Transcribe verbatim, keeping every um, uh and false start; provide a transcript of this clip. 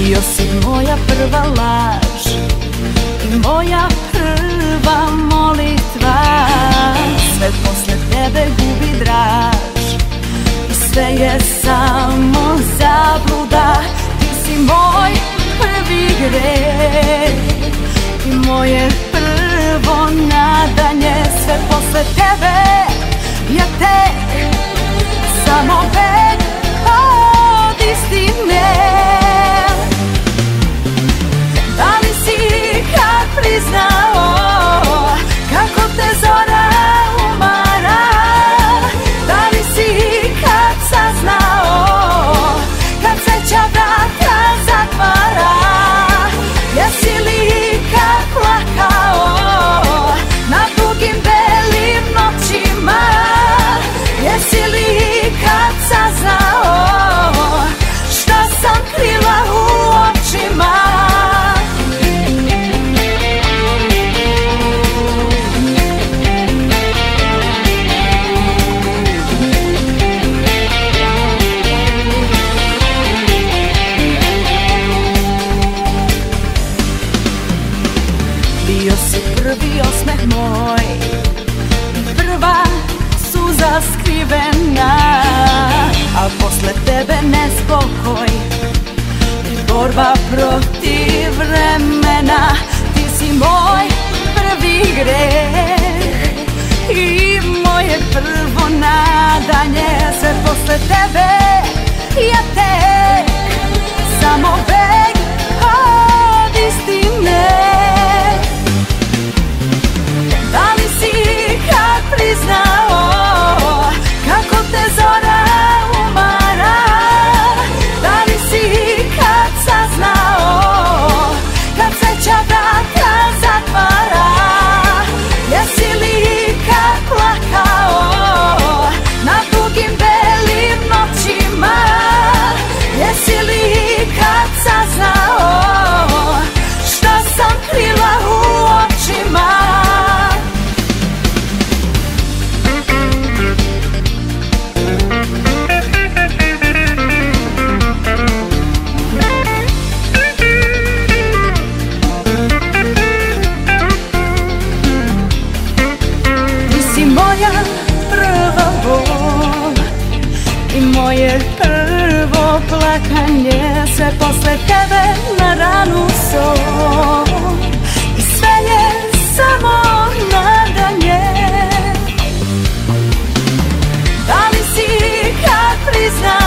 Bio si moja prva laž i moja prva molitva. Sve posle tebe gubi draž i sve je samo zabluda. Ti si moj prvi greh i moje prvo nadanje. Sve posle tebe ja tek samo beg od istine. Da li si kad priznao kako te zora umara? Da li si kad saznao kad sreća vrata zatvara? Jesi li kad plakao na dugim belim noćima? Jesi li kad saznao šta sam krila u očima? Bio si prvi osmeh moj, prva suza skrivena, a posle tebe nespokoj, borba protiv vremena. Ti si moj prvi greh i moje prvo nadanje. Sve posle tebe ja tek samo beg od istine. Da li si kad priznao kako te zora umara? Da li si kad saznao kad sreća vrata zatvara? Jesi li kad plakao na dugim belim noćima? Jesi li kad saznao šta sam krila u očima? Moja prva bol i moje prvo plakanje. Sve posle tebe na ranu sol i sve je samo nadanje. Da li si kad priznaš